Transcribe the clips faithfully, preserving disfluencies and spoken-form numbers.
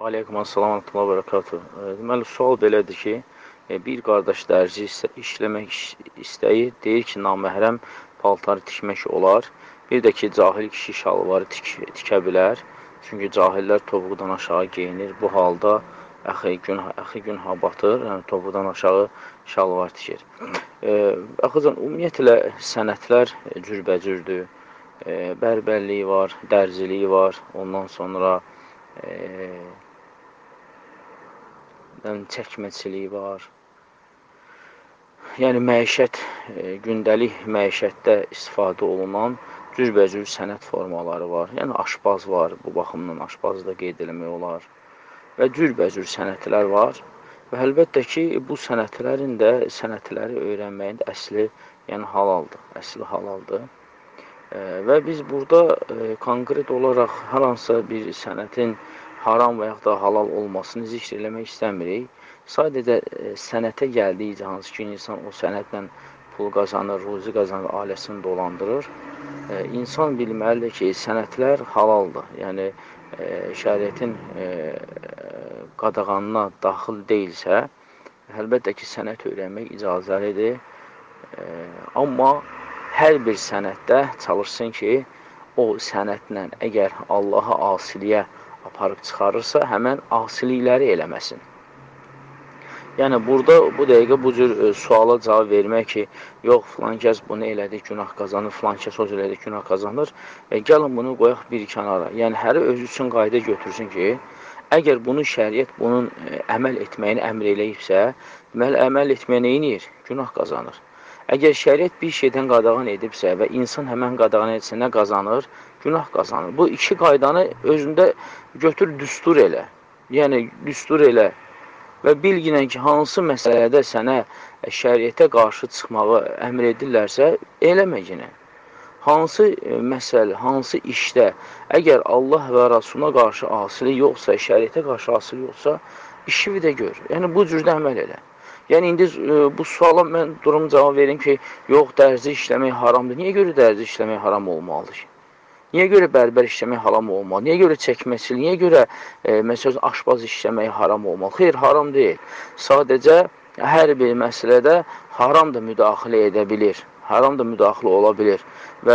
Aleykum assalam və bərəkatuhu. Deməli, sual belədir ki, bir qardaş dərzi işləmək istəyir, deyir ki, naməhrəm paltarı tikmək olar. Bir də ki, cahil kişi şalvarı tik, tikə bilər. Çünki cahillər topuqdan aşağı geyinir. Bu halda əxi günah, əxi günah batır, yəni topuqdan aşağı şalvar tikir. Əxıcan, ümumiyyətlə sənətlər cürbəcürdür. Bərbərliyi var, dərziliyi var, ondan sonra e, çəkməçiliyi var. Yəni, məişət, gündəlik məişətdə istifadə olunan cürbəcür sənət formaları var. Yəni, aşpaz var, bu baxımdan aşpazı da qeyd eləmək olar. Və cürbəcür sənətlər var. Və əlbəttə ki, bu sənətlərin də sənətləri öyrənməyin də əsli yəni halaldır. Əsli halaldır. Və biz burada konkret olaraq hər hansısa bir sənətin haram və yaxud da halal olmasını zikr eləmək istəmirik. Sadəcə sənətə gəldikcə hansı ki, insan o sənətlə pul qazanır, ruzi qazanır, ailəsini dolandırır. İnsan bilməlidir ki, sənətlər halaldır. Yəni, şəriətin qadağanına daxil deyilsə, əlbəttə ki, sənət öyrənmək icazəlidir. Amma hər bir sənətdə çalışsın ki, o sənətlə əgər Allaha asiliyə aparıb çıxarırsa, həmən asilikləri eləməsin. Yəni, burada bu dəqiqə bu cür e, suala cavab vermək ki, yox, filan kəs bunu elədi, günah qazanır, filan kəs o elədi, günah qazanır. E, gəlin bunu qoyaq bir kənara. Yəni, həri özü üçün qayda götürsün ki, əgər bunu şəriət bunun e, əməl etməyini əmr eləyibsə, deməli, əməl etməyə neyinir? Günah qazanır. Əgər şəriət bir şeydən qadağan edibsə və insan həmən qadağan etsə, nə qazanır? Günah qazanır. Bu iki qaydanı özündə götür, düstur elə. Yəni, düstur elə. Və bilginən ki, hansı məsələdə sənə şəriətə qarşı çıxmağı əmr edirlərsə, eləmə yenə. Hansı məsələ, hansı işdə, əgər Allah və Rasuluna qarşı asili yoxsa, şəriətə qarşı asili yoxsa, işi də gör. Yəni, bu cürdə əməl elə. Yəni, indi bu suala mən durum cavab verim ki, yox, dərzi işləmək haramdır. Niyə görə dərzi işləmək haram olmalıdır ki? Niyə görə bərbər işləmək haram olmalı? Niyə görə çəkməçil? Niyə görə e, məsələn, aşpaz işləmək haram olmalı? Xeyr, haram deyil. Sadəcə hər bir məsələdə haram da müdaxilə edə bilir. Haram da müdaxilə ola bilir. Və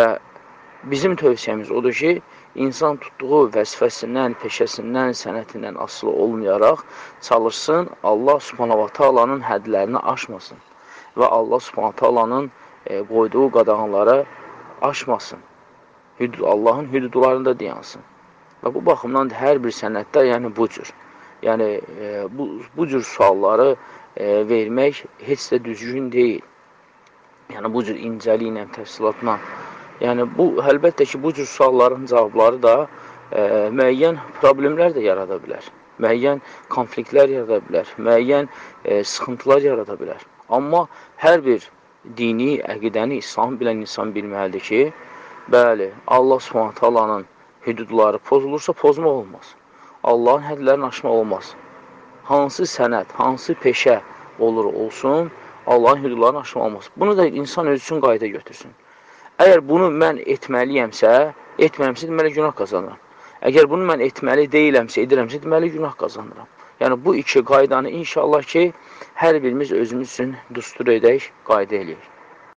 bizim tövsiyəmiz odur ki, insan tutduğu vəzifəsindən, peşəsindən, sənətindən asılı olmayaraq çalışsın, Allah Subhanahu wa Taala'nın hədlərini aşmasın və Allah Subhanahu wa Taala'nın e, qoyduğu qadağanları aşmasın. Allahın hüdudlarında dayansın. Və bu baxımdan hər bir sənətdə, yəni bu cür, yəni e, bu, bu cür sualları e, vermək heç də düzgün deyil. Yəni bu cür incəliklə, təfsilatla. Yəni bu, əlbəttə ki, bu cür sualların cavabları da e, müəyyən problemlər də yarada bilər. Müəyyən konfliktlər yarada bilər. Müəyyən e, sıxıntılar yarada bilər. Amma hər bir dini, əqidəni, İslam bilən insan bilməlidir ki, bəli, Allah Subhanahu Taala'nın hüdudları pozulursa, pozma olmaz. Allahın hədlərini aşma olmaz. Hansı sənət, hansı peşə olur olsun, Allahın hüdudlarını aşma olmaz. Bunu da insan öz üçün qayda götürsün. Əgər bunu mən etməliyəmsə, etməyəmsə, deməli günah qazanıram. Əgər bunu mən etməli deyiləmsə, edirəmsə, deməli günah qazanıram. Yəni, bu iki qaydanı inşallah ki, hər birimiz özümüz üçün düstur edək, qayda eləyək.